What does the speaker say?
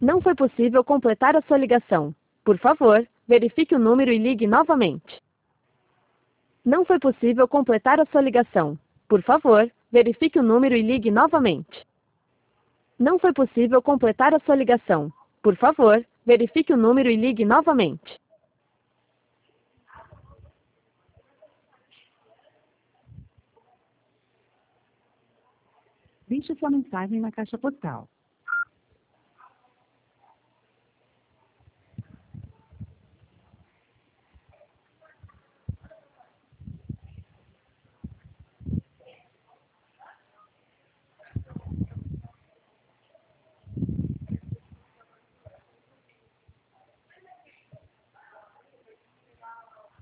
Não foi possível completar a sua ligação. Por favor, verifique o número e ligue novamente. Não foi possível completar a sua ligação. Por favor, verifique o número e ligue novamente. Não foi possível completar a sua ligação. Por favor, verifique o número e ligue novamente. Deixe sua mensagem na caixa postal.